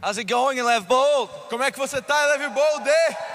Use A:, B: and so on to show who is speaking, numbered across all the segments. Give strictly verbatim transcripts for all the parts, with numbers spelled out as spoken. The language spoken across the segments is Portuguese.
A: How's it going in Lev Bold?
B: Como é que você tá, Lev Bold?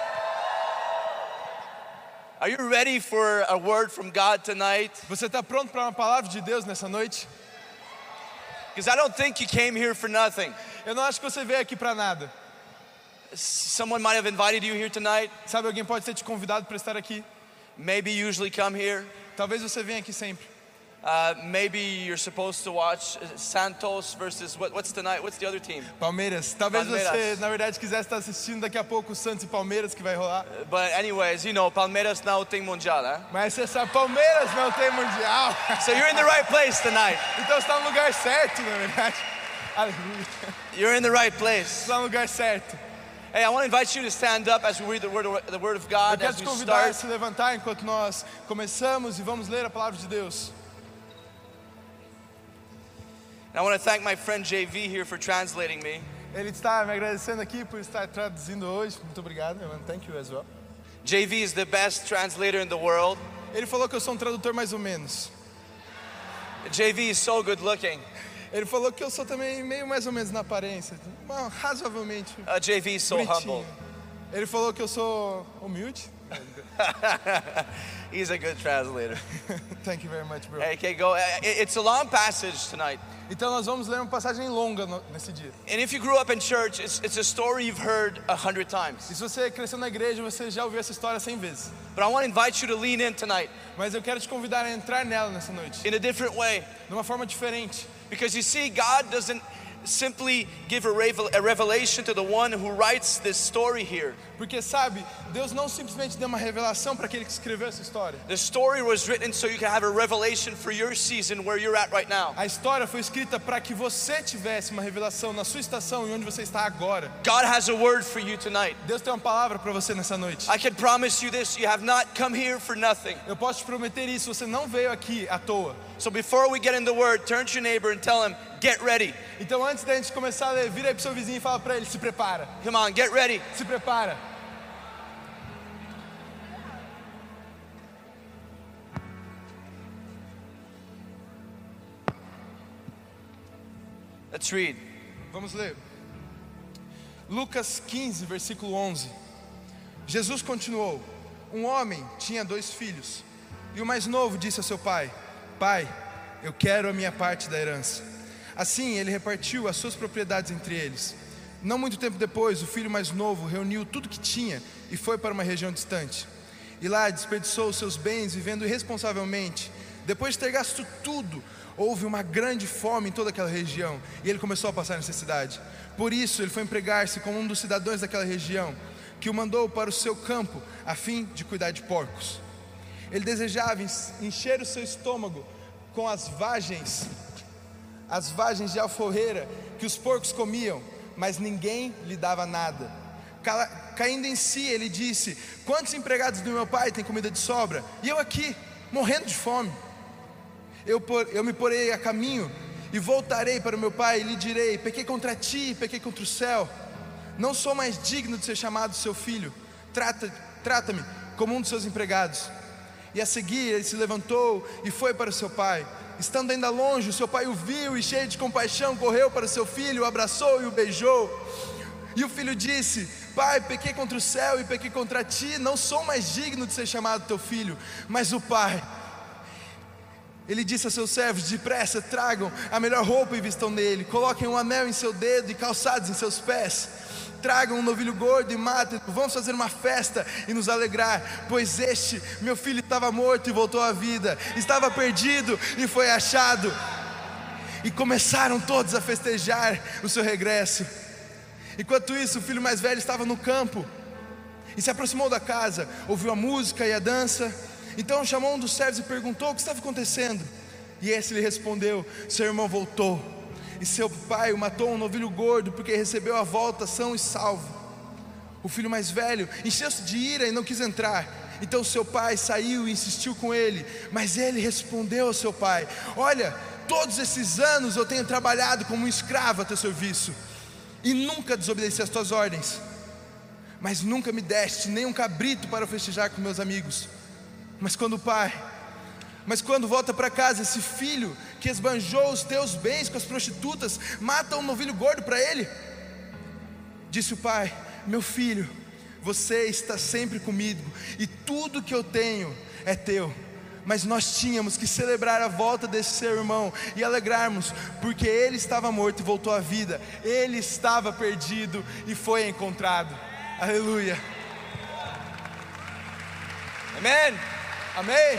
A: Are you ready for a word from God tonight?
B: Você está pronto para uma palavra de Deus nessa noite?
A: Because I don't think you came here for nothing.
B: Eu não acho que você veio aqui para nada.
A: Someone might have invited you here tonight.
B: Sabe, alguém pode ter te convidado para estar aqui.
A: Maybe you usually come here.
B: Talvez você venha aqui sempre.
A: Uh, maybe you're supposed to watch Santos versus what, what's tonight? What's the other team?
B: Palmeiras. Talvez
A: Palmeiras.
B: você, na verdade, quisesse estar assistindo daqui a pouco o Santos e Palmeiras que vai rolar.
A: But anyways, you know, Palmeiras não tem mundial, né?
B: Mas você sabe, Palmeiras não tem mundial.
A: So you're in the right place tonight.
B: Então você está no lugar certo, na verdade. Aleluia.
A: You're in the right place.
B: Você está no lugar certo.
A: Hey, I want to invite you to stand up as we read the word of, the word of
B: Eu
A: God
B: quero
A: as
B: te
A: we
B: convidar a
A: start.
B: se levantar enquanto nós começamos e vamos ler a palavra de Deus.
A: And I want to thank my friend J V here for translating me.
B: Ele está me agradecendo aqui por estar traduzindo hoje. Muito obrigado, man. Thank you as well.
A: J V is the best translator in the world.
B: Ele falou que eu sou um tradutor mais ou menos.
A: J V is so good looking.
B: Ele falou que eu sou também meio mais ou menos na aparência, Bom, razoavelmente
A: Uh, J V is so
B: bonitinho.
A: humble.
B: Ele falou que eu sou humilde.
A: He's a good translator.
B: Thank you very much, bro.
A: Hey, okay, go. Uh, it- It's a long passage tonight.
B: Então nós vamos ler uma passagem longa no, nesse dia.
A: And if you grew up in church, it's, it's a story you've heard a hundred
B: E
A: times.
B: se você cresceu na igreja, você já ouviu essa história cem vezes.
A: But I want to invite you to lean in tonight
B: Mas eu quero te convidar a entrar nela nessa noite,
A: in a different way.
B: de uma forma diferente.
A: Because you see, God doesn't simply give a, revel- a revelation to the one who writes this story here.
B: Porque sabe, Deus não simplesmente deu uma revelação para aquele que escreveu essa história.
A: The story was written so you can have a revelation for your season where you're at right now.
B: A história foi escrita para que você tivesse uma revelação na sua estação e onde você está agora.
A: God has a word for you tonight.
B: Deus tem uma palavra para você nessa noite.
A: I can promise you this, you have not come here for nothing.
B: Eu posso te prometer isso, você não veio aqui à toa.
A: So before we get in the word, turn to your neighbor and tell him, get ready.
B: Então antes da gente começar a ler, vira aí pro seu vizinho e fala para ele, se prepara,
A: Come on, get ready.
B: se prepara.
A: Let's read.
B: Vamos ler. Lucas quinze, versículo onze. Jesus continuou: um homem tinha dois filhos, e o mais novo disse a seu pai: Pai, eu quero a minha parte da herança. Assim ele repartiu as suas propriedades entre eles. Não muito tempo depois, o filho mais novo reuniu tudo que tinha e foi para uma região distante. E lá desperdiçou os seus bens vivendo irresponsavelmente. Depois de ter gasto tudo, houve uma grande fome em toda aquela região e ele começou a passar necessidade. Por isso ele foi empregar-se com um dos cidadãos daquela região, que o mandou para o seu campo a fim de cuidar de porcos. Ele desejava encher o seu estômago com as vagens, as vagens de alforreira que os porcos comiam, mas ninguém lhe dava nada. Cala, caindo em si, ele disse: quantos empregados do meu pai têm comida de sobra? E eu aqui, morrendo de fome. Eu, por, eu me porei a caminho e voltarei para o meu pai e lhe direi: pequei contra ti, pequei contra o céu. Não sou mais digno de ser chamado seu filho. Trata, trata-me como um dos seus empregados. E a seguir ele se levantou e foi para o seu pai. Estando ainda longe, o seu pai o viu e, cheio de compaixão, correu para o seu filho, o abraçou e o beijou. E o filho disse: Pai, pequei contra o céu e pequei contra ti, não sou mais digno de ser chamado teu filho. Mas o pai, ele disse a seus servos: depressa, tragam a melhor roupa e vistam nele, coloquem um anel em seu dedo e calçados em seus pés. Tragam um novilho gordo e matem, vamos fazer uma festa e nos alegrar, pois este, meu filho, estava morto e voltou à vida, estava perdido e foi achado. E começaram todos a festejar o seu regresso. Enquanto isso, o filho mais velho estava no campo e se aproximou da casa, ouviu a música e a dança. Então chamou um dos servos e perguntou o que estava acontecendo. E esse lhe respondeu: seu irmão voltou, e seu pai o matou um novilho gordo, porque recebeu a volta são e salvo. O filho mais velho encheu-se de ira e não quis entrar. Então seu pai saiu e insistiu com ele. Mas ele respondeu ao seu pai: olha, todos esses anos eu tenho trabalhado como um escravo a teu serviço, e nunca desobedeci às tuas ordens. Mas nunca me deste nem um cabrito para festejar com meus amigos. Mas quando o pai Mas quando volta para casa, esse filho que esbanjou os teus bens com as prostitutas mata um novilho gordo para ele. Disse o pai: meu filho, você está sempre comigo e tudo que eu tenho é teu. Mas nós tínhamos que celebrar a volta desse seu irmão e alegrarmos, porque ele estava morto e voltou à vida. Ele estava perdido e foi encontrado. Aleluia.
A: Amen.
B: Amém.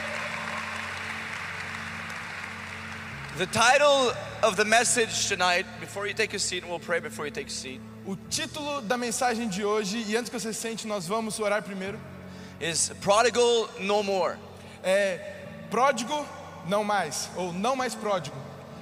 A: The title of the message tonight, before you take a seat, and we'll pray before you take a seat,
B: O título da mensagem de hoje, e antes que você sente, nós vamos orar primeiro,
A: is Prodigal No More.
B: é pródigo não mais, ou não mais pródigo.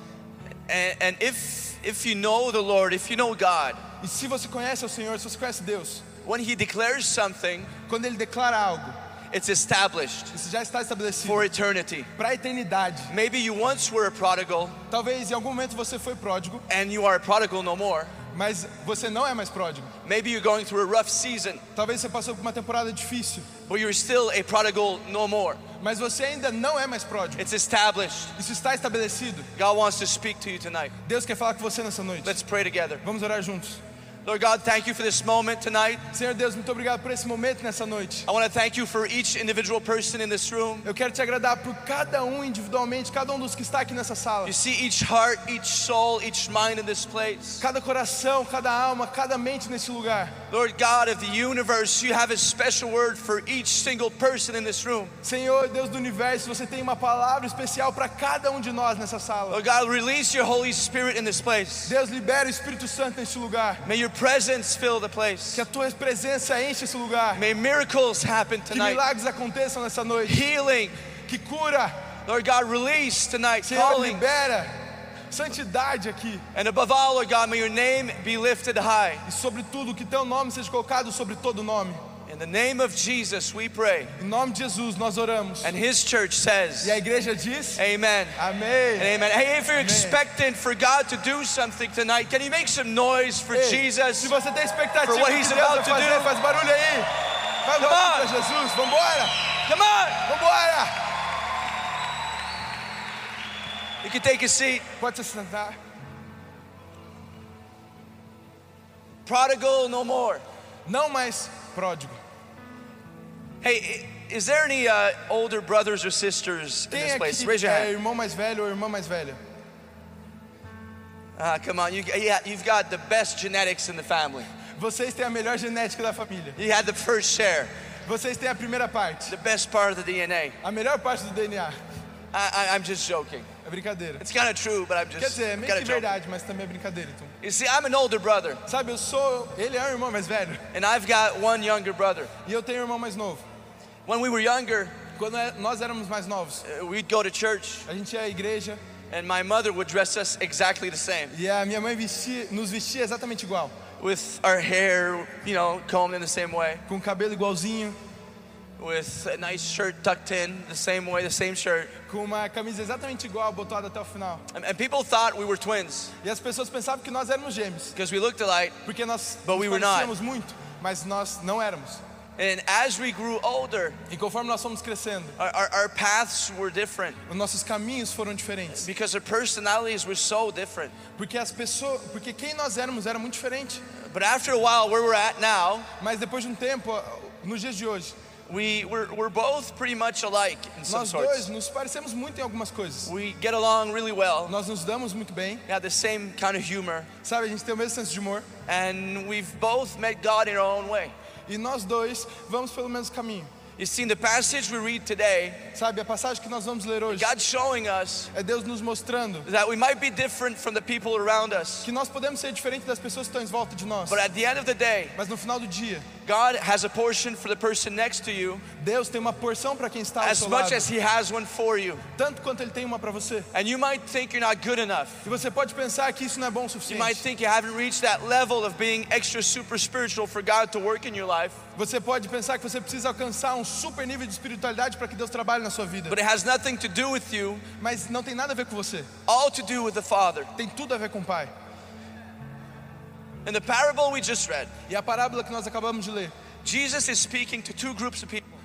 A: And, and if, if you know the Lord, if you know God,
B: E se você conhece o Senhor, se você conhece Deus,
A: when He declares something,
B: quando Ele declara algo,
A: it's established
B: isso já está estabelecido
A: for eternity.
B: para a eternidade.
A: Maybe you once were a prodigal,
B: Talvez em algum momento você foi pródigo,
A: and you are a prodigal no more.
B: mas você não é mais pródigo.
A: Maybe you're going through a rough season,
B: Talvez você passou por uma temporada difícil,
A: but you're still a prodigal no more.
B: mas você ainda não é mais pródigo.
A: It's established.
B: Isso está estabelecido.
A: God wants to speak to you tonight.
B: Deus quer falar com você nessa noite.
A: Let's pray together.
B: Vamos orar juntos.
A: Lord God, thank you for this moment tonight.
B: Senhor Deus, muito obrigado por esse momento nessa noite.
A: I want to thank you for each individual person in this room.
B: Eu quero te agradar por cada um individualmente, cada um dos que está aqui nessa sala.
A: You see each heart, each soul, each mind in this place.
B: Cada coração, cada alma, cada mente nesse lugar.
A: Lord God of the universe, you have a special word for each single person in this room.
B: Senhor Deus do universo, você tem uma palavra especial para cada um de nós nessa sala.
A: Lord God, release your Holy Spirit in this place.
B: Deus, libera o Espírito Santo neste lugar.
A: May your presence fill the place.
B: Que a tua presença enche esse lugar.
A: May miracles happen
B: Que
A: tonight.
B: milagres aconteçam nessa noite.
A: Healing.
B: Que cura.
A: Lord God, release tonight.
B: Senhor,
A: Calling.
B: libera santidade aqui.
A: And above all, Lord God, may your name be lifted high.
B: E sobre tudo, que teu nome seja colocado sobre todo nome.
A: In the name of Jesus, we pray.
B: Em nome de Jesus, nós oramos.
A: And His church says,
B: E a igreja diz:
A: Amen.
B: Amém.
A: And amen. Hey, if you're
B: Amen.
A: expectant for God to do something tonight, can you make some noise for
B: Ei,
A: Jesus?
B: se você tem expectativa
A: For
B: do
A: what
B: que
A: he's
B: Deus vai
A: about to
B: fazer,
A: do.
B: faz barulho aí. Faz
A: Come
B: barulho
A: on.
B: para Jesus. Vambora.
A: Come on.
B: Vambora.
A: You can take a seat.
B: Pode se sentar.
A: Prodigal no more.
B: Não mais pródigo.
A: Hey, i- is there any uh, older brothers or sisters in
B: Quem
A: this place?
B: aqui
A: Raise your
B: é
A: hand.
B: irmão mais velho ou irmã mais velha?
A: Ah, come on. You, yeah, you've got the best genetics in the family.
B: Vocês têm a melhor genética da família.
A: You had the first share,
B: Vocês têm a primeira parte,
A: the best part of the D N A.
B: a melhor parte do D N A.
A: I, I, I'm just joking.
B: É brincadeira.
A: It's kind of true, but I'm
B: Quer
A: just
B: dizer, é meio
A: kind
B: que
A: of joking.
B: verdade, mas também é brincadeira. Então.
A: You see, I'm an older brother,
B: Sabe, eu sou. Ele é um irmão mais velho.
A: and I've got one younger brother.
B: E eu tenho um irmão mais novo.
A: When we were younger,
B: Quando é- nós éramos mais novos,
A: uh, we'd go to church,
B: a gente ia à igreja
A: and my mother would dress us exactly the same,
B: e a minha mãe vestia, nos vestia exatamente igual.
A: with our hair, you know, combed in the same way,
B: Com o cabelo igualzinho,
A: with a nice shirt tucked in the same way, the same shirt.
B: com uma camisa exatamente igual, abotoada até o final.
A: And, and people thought we were twins
B: E as pessoas pensavam que nós éramos gêmeos,
A: because we looked alike.
B: porque nós
A: But
B: nos
A: we were not.
B: parecíamos muito, mas nós não éramos.
A: And as we grew older,
B: E conforme nós fomos crescendo,
A: our, our, our paths were different
B: os nossos caminhos foram diferentes.
A: because our personalities were so different.
B: Porque as pessoas, porque quem nós éramos era muito diferente.
A: But after a while, where we're at now,
B: Mas depois de um tempo, nos dias de hoje,
A: we, we're, we're both pretty much alike in some
B: nós dois
A: sorts.
B: nos parecemos muito em algumas coisas.
A: We get along really well.
B: Nós nos damos muito bem,
A: We have the same kind of humor.
B: sabe? A gente tem o mesmo senso de humor.
A: And we've both met God in our own way.
B: E nós dois vamos pelo mesmo caminho.
A: You see, in the passage we read today,
B: Sabe, a passagem que nós vamos ler hoje
A: God's showing us
B: é Deus nos mostrando
A: that we might be different from the people around us.
B: que nós podemos ser diferentes das pessoas que estão em volta de nós.
A: But at the end of the day,
B: Mas no final do dia,
A: God has a portion for the person next to you
B: Deus tem uma porção para quem está ao
A: as
B: seu
A: much
B: lado,
A: as He has one for you.
B: tanto quanto Ele tem uma para você.
A: And you might think you're not good enough.
B: E você pode pensar que isso não é bom o
A: You might
B: suficiente.
A: think you haven't reached that level of being extra super spiritual for God to work in your life.
B: Você pode pensar que você precisa alcançar um super nível de espiritualidade para que Deus trabalhe na sua vida.
A: But it has nothing to do with you,
B: Mas não tem nada a ver com você.
A: all to do with the Father.
B: Tem tudo a ver com o Pai.
A: In the parable we just read,
B: E a parábola que nós acabamos de ler,
A: Jesus is speaking to two groups of people.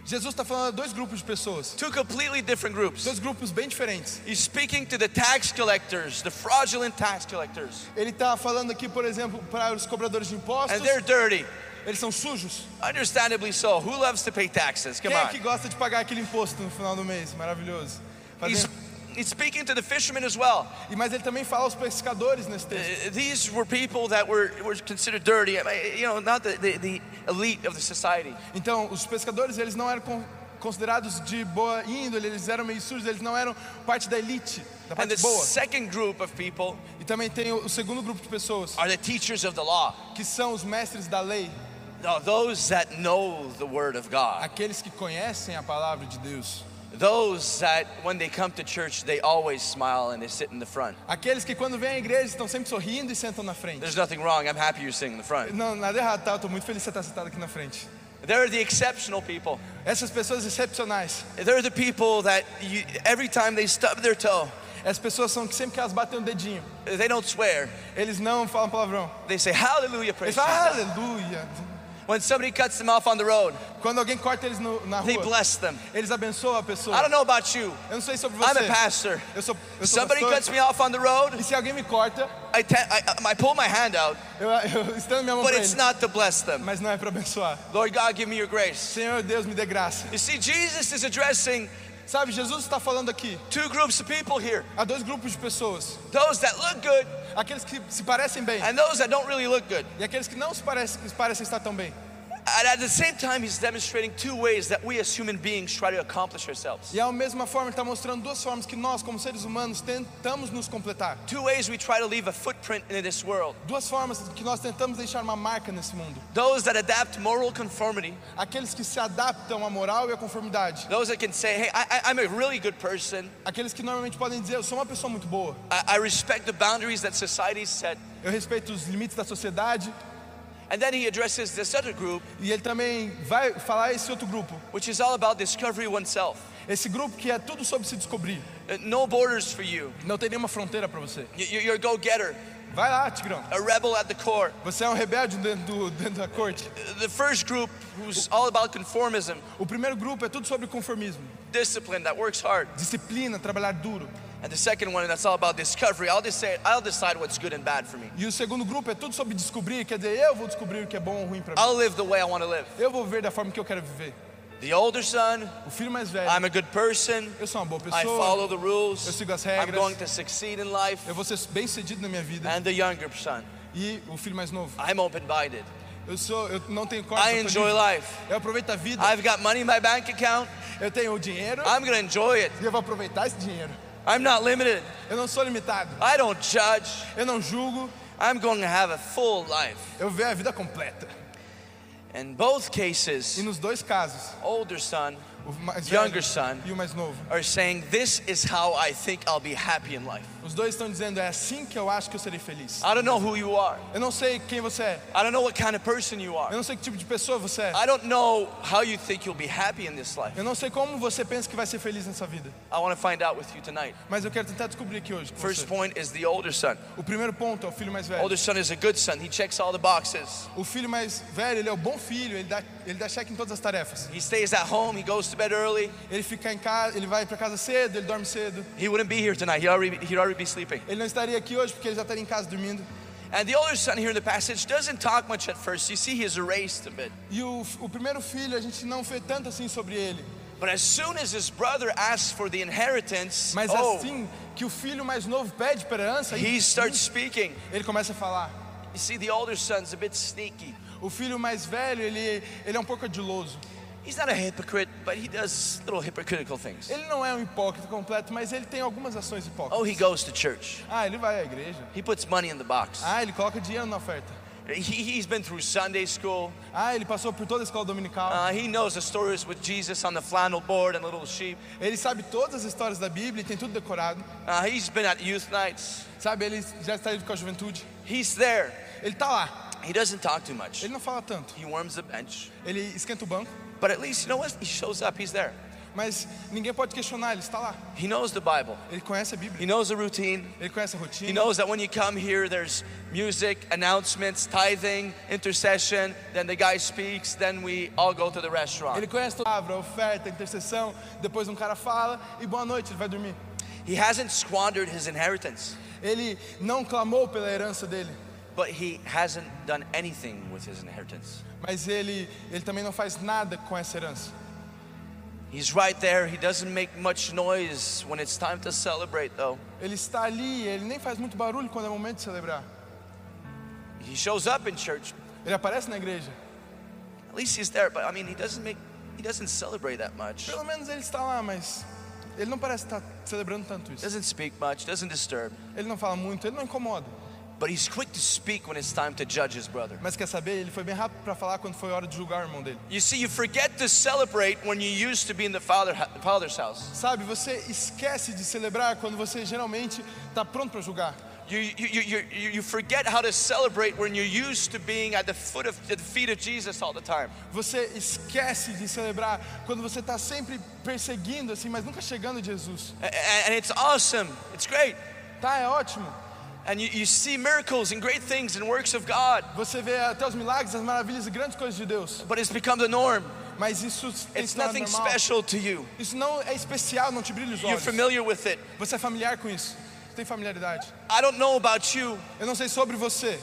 B: Jesus está falando a dois grupos de pessoas,
A: two completely different groups.
B: dois grupos bem diferentes.
A: He's speaking to the tax collectors, the fraudulent tax collectors,
B: Ele está falando aqui, por exemplo, para os cobradores de impostos.
A: and they're dirty.
B: Eles são sujos.
A: Understandably so. Who loves to pay taxes? Come
B: Quem é que
A: on.
B: gosta de pagar aquele imposto no final do mês? Maravilhoso.
A: He's,
B: Fazer-
A: he's speaking to the fishermen as well.
B: E mas ele também fala aos pescadores nesse
A: Uh,
B: texto.
A: These were people that were, were considered dirty. I mean, you know, not the, the, the elite of the society.
B: Então, os pescadores, eles não eram con- considerados de boa índole, eles eram meio sujos, eles não eram parte da elite, da
A: And
B: parte
A: the
B: boa.
A: second group of people
B: E também tem o, o segundo grupo de pessoas,
A: are the teachers of the law.
B: que são os mestres da lei,
A: No, those that know the word of God.
B: aqueles que conhecem a palavra de Deus.
A: Those that when they come to church, they always smile and they sit in the front.
B: Aqueles que quando vêm à igreja estão sempre sorrindo e sentam na frente.
A: There's nothing wrong. I'm happy you're sitting in the front.
B: Não, nada errado, tá? Eu tô muito feliz de você estar sentado aqui na frente.
A: They're the exceptional people.
B: Essas pessoas excepcionais,
A: They're the people that you, every time they stub their toe,
B: essas pessoas são que sempre que elas batem o dedinho,
A: they don't swear.
B: eles não falam palavrão.
A: They say hallelujah,
B: Eles
A: praise
B: falam
A: Jesus.
B: aleluia.
A: When somebody cuts them off on the road,
B: Quando alguém corta eles no, na
A: they
B: rua,
A: bless them.
B: eles abençoam a pessoa.
A: I don't know about you.
B: Eu não sei sobre
A: I'm a
B: você.
A: pastor.
B: Eu sou, eu
A: If
B: sou
A: somebody
B: pastor.
A: cuts me off on the road,
B: E se alguém me corta,
A: I, te- I, I pull my hand out,
B: eu, eu estendo minha mão
A: but
B: para
A: it's
B: ele.
A: not to bless them.
B: Mas não é para abençoar.
A: Lord God, give me your grace.
B: Senhor Deus, me dê graça.
A: You see, Jesus is addressing
B: Sabe, Jesus está falando aqui
A: two groups of people here.
B: a dois grupos de pessoas.
A: Those that look good
B: Aqueles que se parecem bem
A: and those that don't really look good.
B: e aqueles que não se parecem, se parecem estar tão bem.
A: And at the same time, he's demonstrating two ways that we as human beings try to accomplish ourselves.
B: E à mesma forma, ele está mostrando duas formas que nós, como seres humanos, tentamos nos completar.
A: Two ways we try to leave a footprint in this world.
B: Duas formas que nós tentamos deixar uma marca nesse mundo.
A: Those that adapt moral conformity.
B: Aqueles que se adaptam à moral e à conformidade.
A: Those that can say, hey, I, I- I'm a really good person.
B: Aqueles que normalmente podem dizer, eu sou uma pessoa muito boa.
A: I, I respect the boundaries that society set.
B: Eu respeito os limites da sociedade.
A: And then he addresses this other group,
B: E ele também vai falar esse outro grupo.
A: which is all about discovering oneself.
B: Esse grupo que é tudo sobre se descobrir.
A: Uh, No borders for you.
B: Não tem nenhuma fronteira para você.
A: You- you- You're a go-getter,
B: Vai lá, Tigrão.
A: a rebel at the core.
B: Você é um rebelde dentro, do, dentro da corte.
A: Uh, The first group, who's all about conformism,
B: O primeiro grupo é tudo sobre conformismo.
A: discipline, that works hard.
B: Disciplina, trabalhar duro.
A: And the second one, that's all about discovery. I'll decide, I'll decide what's good and bad for me.
B: E o segundo grupo é tudo sobre descobrir. Quer dizer, eu vou descobrir o que é bom ou ruim para mim.
A: I'll live the way I want to live.
B: Eu vou viver da forma que eu quero viver.
A: The older son,
B: O filho mais velho.
A: I'm a good person.
B: Eu sou uma boa
A: I
B: pessoa.
A: follow the rules.
B: Eu sigo as
A: I'm
B: regras.
A: going to succeed in life.
B: Eu vou ser bem sucedido na minha vida.
A: And the younger son,
B: E o filho mais novo.
A: I'm open-minded.
B: Eu sou, eu não tenho corte.
A: I
B: eu tô
A: enjoy
B: livre.
A: life.
B: Eu aproveito a vida.
A: I've got money in my bank account.
B: Eu tenho o dinheiro.
A: I'm going to enjoy it.
B: E eu vou aproveitar esse dinheiro.
A: I'm not limited.
B: Eu não sou limitado.
A: I don't judge.
B: Eu não julgo.
A: I'm going to have a full life.
B: Eu vejo a vida completa.
A: In both
B: E
A: cases,
B: nos dois casos,
A: older son
B: o mais
A: Younger
B: velho
A: son.
B: e o mais novo,
A: are saying, this is how I think I'll be happy in life.
B: os dois estão dizendo, é assim que eu acho que eu serei feliz.
A: I don't know who you are.
B: Eu não sei quem você é.
A: I don't know what kind of person you
B: Eu
A: are.
B: não sei que tipo de pessoa você é.
A: I don't know how you think you'll be happy in this life.
B: Eu não sei como você pensa que vai ser feliz nessa vida.
A: I want to find out with you tonight.
B: Mas eu quero tentar descobrir aqui hoje com
A: First
B: você.
A: point is the older son.
B: O primeiro ponto é o filho mais velho.
A: Older son is a good son. He checks all the boxes.
B: O filho mais velho, ele é o bom filho, ele dá, ele dá cheque em todas as tarefas.
A: He stays at home. He goes to bed early.
B: Ele fica em casa, ele vai para casa cedo, ele dorme cedo.
A: He wouldn't be here tonight. He already, he'd already be sleeping.
B: Ele não estaria aqui hoje porque ele já estaria em casa dormindo.
A: And the older son here in the passage doesn't talk much at first. You see, he's erased a bit.
B: E o, o primeiro filho, a gente não vê tanto assim sobre ele.
A: But as soon as his brother asks for the inheritance,
B: Mas
A: oh,
B: assim que o filho mais novo pede para a herança,
A: he
B: aí,
A: starts speaking.
B: ele começa a falar.
A: You see, the older son's a bit sneaky.
B: O filho mais velho, ele, ele é um pouco ardiloso.
A: He's not a hypocrite, but he does little hypocritical things.
B: Ele não é um hipócrita completo, mas ele tem algumas ações hipócritas.
A: Oh, he goes to church.
B: Ah, ele vai à igreja.
A: He puts money in the box.
B: Ah, ele coloca dinheiro na oferta.
A: He, he's been through Sunday school.
B: Ah, ele passou por toda a escola dominical.
A: Uh, he knows the stories with Jesus on the flannel board and little sheep.
B: Ele sabe todas as histórias da Bíblia, tem tudo decorado.
A: Uh, he's been at youth nights.
B: Sabe, ele já está indo com a juventude.
A: He's there.
B: Ele tá lá.
A: He doesn't talk too much.
B: Ele não fala tanto.
A: He warms the bench.
B: Ele esquenta o banco,
A: But at least, you know what? He shows up. He's there.
B: mas ninguém pode questionar, ele está lá.
A: He knows the Bible.
B: Ele conhece a
A: He
B: Bíblia,
A: knows the routine.
B: ele conhece a
A: He
B: rotina.
A: knows that when you come here, there's music, announcements, tithing, intercession. Then the guy speaks. Then we all go to the restaurant.
B: Ele conhece toda a palavra, a oferta, a intercessão. Depois um cara fala e boa noite, ele vai dormir.
A: He hasn't squandered his inheritance,
B: Ele não clamou pela herança dele,
A: but he hasn't done anything with his inheritance.
B: mas ele, ele também não faz nada com essa herança.
A: He's right there. He doesn't make much noise when it's time to celebrate, though.
B: Ele está ali, ele nem faz muito barulho quando é momento de celebrar.
A: He shows up in church.
B: Ele aparece na igreja.
A: At least he's there, but I mean, he doesn't make, he doesn't celebrate that much.
B: Pelo menos ele está lá, mas ele não parece estar celebrando tanto isso.
A: Doesn't speak much, doesn't disturb.
B: Ele não fala muito, ele não incomoda.
A: But he's quick to speak when it's time to judge his brother.
B: Mas quer saber, ele foi bem rápido para falar quando foi hora de julgar o irmão dele.
A: You see, you forget to celebrate when you used to be in the father, father's house.
B: Sabe, você esquece de celebrar quando você geralmente está pronto para julgar.
A: You, you, you, you, you forget how to celebrate when you're used to being at the foot of at the feet of Jesus all the time.
B: Você esquece de celebrar quando você está sempre perseguindo assim, mas nunca chegando a Jesus.
A: And, and it's awesome. It's great.
B: Tá, é ótimo.
A: And you, you see miracles and great things and works of God.
B: Você vê até os milagres, as maravilhas e grandes coisas de Deus.
A: But it's become the norm.
B: Mas isso tem
A: It's
B: se tornado
A: nothing
B: normal.
A: special to you.
B: Isso não é especial, não te brilha os
A: You're
B: olhos.
A: familiar with it.
B: Você é familiar com isso. Você tem familiaridade.
A: I don't know about you,
B: Eu não sei sobre você,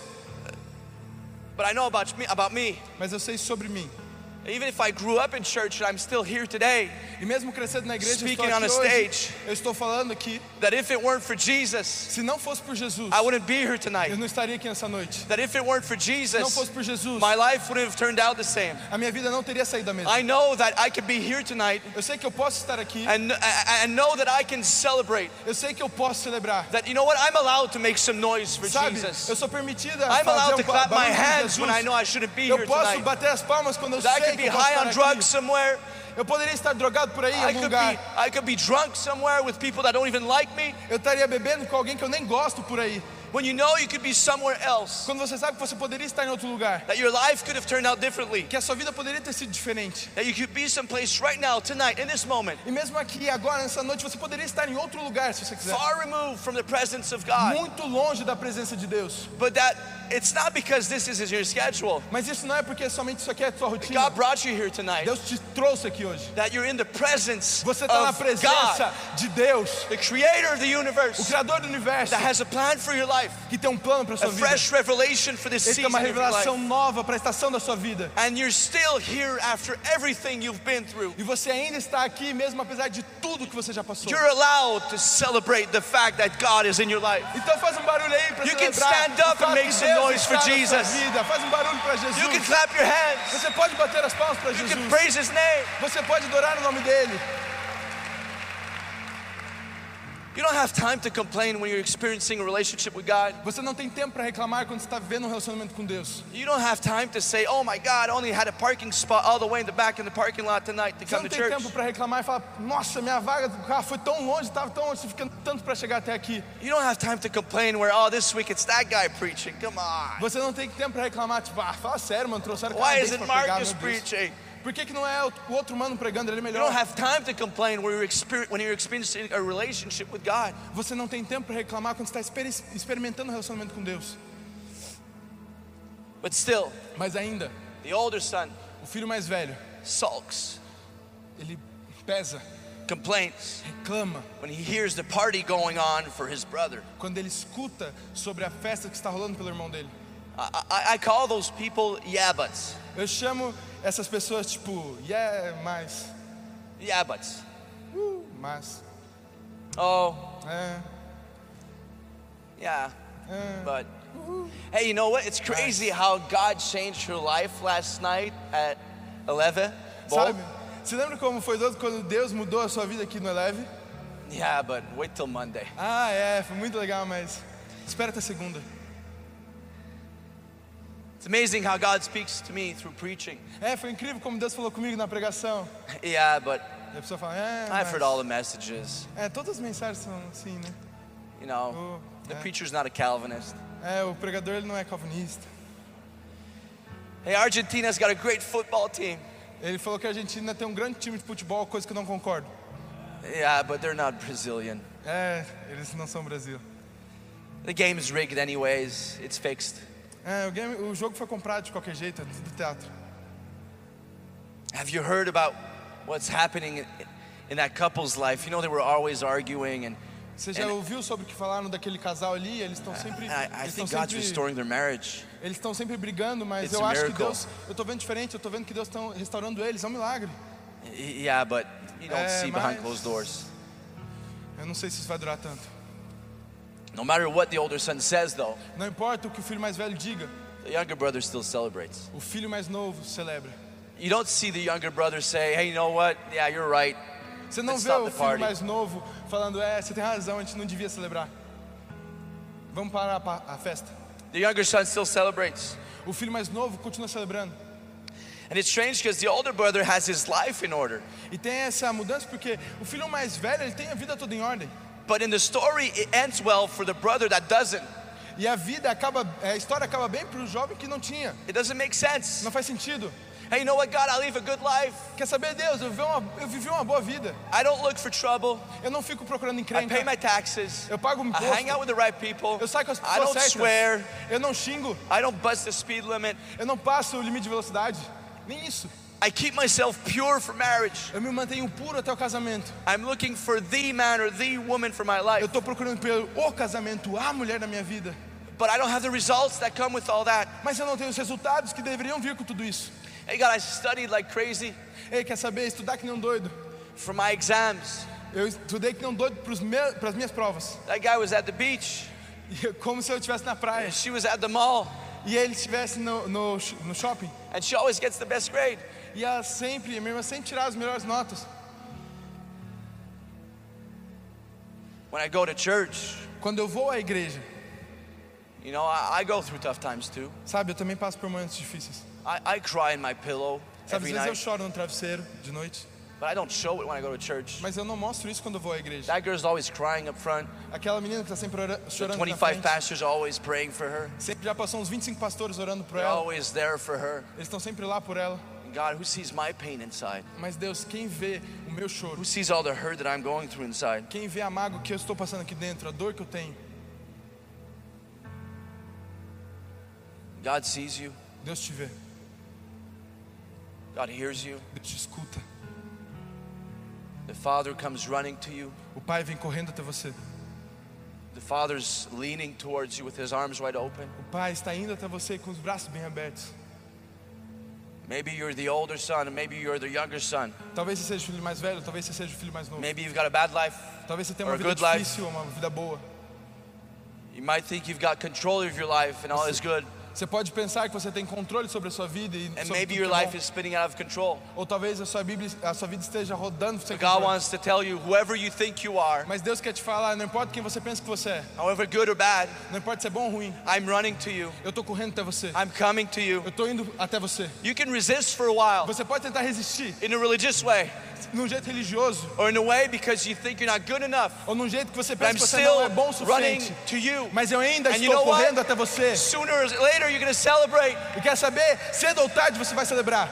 A: but I know about me, about me.
B: mas eu sei sobre mim.
A: Even if I grew up in church and I'm still here today,
B: E mesmo crescendo na igreja, eu estou
A: Speaking on
B: aqui
A: a
B: hoje,
A: stage.
B: eu estou falando aqui.
A: that if it weren't for Jesus,
B: Se não fosse por Jesus,
A: I wouldn't be here tonight.
B: eu não estaria aqui nessa noite.
A: That if it weren't for
B: Se não
A: Jesus,
B: fosse por Jesus,
A: my life wouldn't have turned out the same.
B: a minha vida não teria saído da mesma.
A: I know that I could be here tonight
B: Eu sei que eu posso estar aqui.
A: and, and know that I can celebrate.
B: Eu sei que eu posso celebrar.
A: That, you know what, I'm allowed to make some noise for
B: Sabe,
A: Jesus.
B: eu sou permitida
A: I'm
B: fazer
A: allowed to
B: um
A: clap my
B: barulho por
A: hands when I
B: Jesus.
A: know I shouldn't be
B: Eu
A: here
B: posso
A: tonight.
B: bater as palmas quando eu
A: That I
B: sei
A: could
B: que
A: be
B: eu posso
A: high
B: estar
A: on drugs
B: aqui.
A: somewhere.
B: Eu poderia estar drogado por aí em
A: I
B: algum
A: could be,
B: lugar.
A: I could be drunk somewhere with people that don't even like me.
B: Eu estaria bebendo com alguém que eu nem gosto por aí.
A: When you know you could be somewhere else.
B: Quando você sabe que você poderia estar em outro lugar,
A: That your life could have turned out differently.
B: que a sua vida poderia ter sido diferente.
A: That you could be someplace right now, tonight, in this moment,
B: E mesmo aqui, agora, nessa noite, você poderia estar em outro lugar, se você quiser.
A: far removed from the presence of God.
B: Muito longe da presença de Deus.
A: But that it's not because this is your schedule.
B: Mas isso não é porque somente isso aqui é a sua rotina.
A: God brought you here tonight.
B: Deus te trouxe aqui hoje.
A: That you're in the presence
B: Você está na
A: of
B: presença
A: God,
B: de Deus,
A: the creator of the
B: o
A: universe,
B: Criador do universo,
A: that has a plan for your life,
B: que tem um plano para
A: a
B: sua vida.
A: fresh revelation for this
B: Ele tem
A: season
B: uma
A: of your life.
B: revelação nova para a estação da sua vida.
A: And you're still here after everything you've been through.
B: E você ainda está aqui, mesmo apesar de tudo que você já passou.
A: You're allowed to celebrate the fact that God is in your life.
B: Então faz um barulho aí para
A: You can
B: celebrar
A: stand up
B: o fato
A: and make
B: que
A: some
B: Deus
A: noise for
B: está na sua
A: Jesus.
B: vida. Faz um barulho para Jesus.
A: You can clap your hands.
B: Você pode bater as palmas para
A: You
B: Jesus.
A: can praise His name.
B: Você pode adorar o nome dele.
A: You don't have time to complain when you're experiencing a relationship with God.
B: Você não tem tempo para reclamar quando você está vivendo um relacionamento com Deus.
A: You don't have time to say, oh my God, I only had a parking spot all the way in the back in the parking lot tonight to
B: Você
A: come
B: não
A: to
B: tem
A: church.
B: tempo para reclamar e falar, nossa, minha vaga do carro foi tão longe, estava tão longe, você fica tanto para chegar até aqui.
A: You don't have time to complain where, oh, this week it's that guy preaching. Come on.
B: Você não tem tempo para reclamar, tipo, ah, fala sério, mano, trouxeram
A: Why
B: cara
A: isn't
B: para pregar,
A: Marcus
B: meu Deus.
A: preaching?
B: Por que que não é o outro mano pregando, ele é
A: You
B: melhor?
A: don't have time to complain when you're, exper- when you're experiencing a relationship with God.
B: Você não tem tempo para reclamar quando está exper- experimentando um relacionamento com Deus.
A: But still,
B: Mas ainda,
A: the older son
B: o filho mais velho,
A: sulks,
B: ele pesa,
A: complains
B: reclama,
A: when he hears the party going on for his brother.
B: quando ele escuta sobre a festa que está rolando pelo irmão dele.
A: I, I, I call those people yeah buts.
B: Eu chamo essas pessoas tipo, yeah, mas,
A: Yeah buts.
B: uh, mas,
A: Oh,
B: é,
A: yeah,
B: é.
A: but hey, you know what? It's crazy how God changed your life last night at eleven.
B: Sabe? Você lembra como foi doido quando Deus mudou a sua vida aqui no Eleve?
A: Yeah, but wait till Monday.
B: Ah, é, foi muito legal, mas espera até segunda.
A: It's amazing how God speaks to me through preaching.
B: É, foi incrível como Deus falou comigo na pregação.
A: Yeah, but
B: E a pessoa fala, é,
A: I've
B: mas,
A: heard all the messages.
B: é, todas as mensagens são assim, né?
A: You know,
B: Oh,
A: the
B: yeah.
A: preacher's not a Calvinist.
B: É, o pregador ele não é calvinista.
A: Hey, Argentina's got a great football team.
B: Ele falou que a Argentina tem um grande time de futebol, coisa que eu não concordo.
A: Yeah, but they're not Brazilian.
B: É, eles não são Brasil.
A: The game's rigged anyways. It's fixed.
B: É, o, game, o jogo foi comprado de qualquer jeito, é do teatro.
A: Have you heard about what's happening in, in that couple's life? You know, they were always arguing and
B: Você já ouviu sobre o que falaram daquele casal ali? Eles estão sempre,
A: I, I
B: eles
A: think
B: estão
A: God's
B: sempre,
A: restoring their marriage.
B: eles estão sempre brigando, mas
A: It's
B: eu
A: a
B: acho que
A: miracle.
B: Deus, eu tô vendo diferente, eu tô vendo que Deus está restaurando eles, é um milagre.
A: Y- Yeah, but you don't
B: É,
A: see behind
B: mas-
A: closed doors.
B: Eu não sei se isso vai durar tanto.
A: No matter what the older son says, though,
B: Não importa o que o filho mais velho diga,
A: the younger brother still celebrates.
B: o filho mais novo celebra.
A: You don't see the younger brother say, hey, you know what? Yeah, you're right.
B: Você não
A: Let's
B: vê
A: stop
B: o
A: the
B: filho
A: party.
B: mais novo falando, é, você tem razão, a gente não devia celebrar. Vamos parar a pa- a festa.
A: The younger son still celebrates.
B: O filho mais novo continua celebrando.
A: And it's strange because the older brother has his life in order.
B: E tem essa mudança porque o filho mais velho, ele tem a vida toda em ordem.
A: But in the story, it ends well for the brother that doesn't.
B: E a vida acaba, a história acaba bem para o jovem que não tinha.
A: It doesn't make sense.
B: Não faz sentido.
A: Hey, you know what, God? I live a good life.
B: Quer saber, Deus, eu vivi uma, eu vivi uma boa vida.
A: I don't look for trouble.
B: Eu não fico procurando
A: I
B: encrenca.
A: pay my taxes.
B: Eu pago o
A: I hang out
B: imposto.
A: with the right people.
B: Eu saio com as
A: I
B: pessoas
A: don't
B: certas.
A: swear.
B: Eu não xingo.
A: I don't bust the speed limit.
B: Eu não passo o limite de velocidade. Nem isso.
A: I keep myself pure for marriage.
B: Eu me mantenho puro até o casamento.
A: I'm looking for the man or the woman for my
B: Eu
A: life.
B: estou procurando pelo o casamento, a mulher da minha vida.
A: But I don't have the results that come with all that.
B: Mas eu não tenho os resultados que deveriam vir com tudo isso.
A: Hey, God, I studied like crazy
B: Ei, quer saber? Estudar que nem um doido.
A: for my exams.
B: Eu estudei que nem um doido para as minhas provas.
A: That guy was at the beach.
B: E eu- Como se eu estivesse na praia.
A: And she was at the mall.
B: E ele estivesse no, no, sh- no shopping.
A: And she always gets the best grade.
B: E ela sempre, minha irmã sempre tirava as melhores notas.
A: When I go to church,
B: Quando eu vou à igreja,
A: you know, I, I go through tough times too.
B: sabe, eu também passo por momentos difíceis.
A: I, I cry in my pillow
B: Sabe,
A: every
B: às vezes eu
A: night,
B: choro no travesseiro de noite.
A: but I don't show it when I go to church.
B: Mas eu não mostro isso quando eu vou à igreja.
A: That girl's always crying up front.
B: Aquela menina que está sempre ora-
A: The
B: chorando na
A: twenty-five
B: frente.
A: pastors are always praying for her.
B: Sempre já passou uns vinte e cinco pastores orando por
A: They're
B: ela.
A: always there for her.
B: Eles estão sempre lá por ela.
A: And God, who sees my pain inside?
B: Mas Deus, quem vê o meu choro?
A: Who sees all the hurt that I'm going through inside?
B: Quem vê a mágoa que eu estou passando aqui dentro, a dor que eu tenho?
A: God sees you.
B: Deus te vê.
A: God hears you.
B: Deus te escuta.
A: The Father comes running to you.
B: O Pai vem correndo até você.
A: The Father's leaning towards you with his arms wide open.
B: O Pai está indo até você com os braços bem abertos.
A: Maybe you're the older son, and maybe you're the younger son.
B: Talvez você seja o filho mais velho, talvez você seja o filho mais novo.
A: Maybe you've got a bad life.
B: Talvez você tenha
A: or
B: uma
A: a
B: vida
A: good life.
B: difícil ou uma vida boa.
A: You might think you've got control of your life and all is good.
B: Você pode pensar que você tem controle sobre a sua vida e
A: And
B: sobre
A: maybe
B: tudo
A: your
B: que é
A: life
B: bom.
A: is spinning out of control.
B: Ou talvez a sua, Bíblia, a sua vida esteja rodando sem
A: But God
B: controle.
A: wants to tell you, whoever you think you are,
B: Mas Deus quer te falar, não importa quem você pensa que você é,
A: however good or bad,
B: não importa se é bom ou ruim,
A: I'm running to you.
B: eu estou correndo até você.
A: I'm coming to you.
B: Eu estou indo até você.
A: You can resist for a while
B: Você pode tentar resistir
A: in a religious way,
B: num jeito religioso
A: or in a way because you think you're not good enough.
B: ou num jeito que você
A: But
B: pensa
A: I'm
B: que você não é
A: still
B: bom o
A: running
B: suficiente.
A: to you.
B: Mas eu ainda
A: And you
B: estou
A: know what?
B: correndo até você.
A: Sooner or later, you're going to celebrate.
B: E quer saber? Cedo ou tarde você vai celebrar.